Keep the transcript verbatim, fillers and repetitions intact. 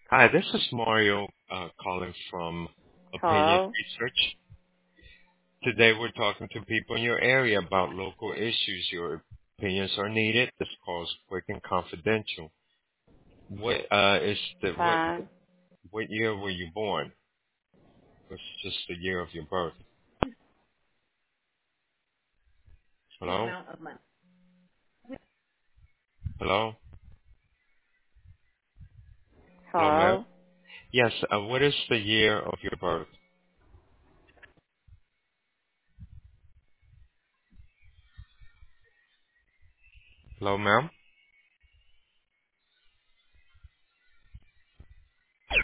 Hi, this is Mario uh, calling from Opinion Hello? Research. Today we're talking to people in your area about local issues. Your opinions are needed. This call is quick and confidential. What uh, is the what Fine. what year were you born? What's just the year of your birth? Hello? Hello? Hello, ma'am? Hello? Yes, uh, what is the year of your birth? Hello, ma'am?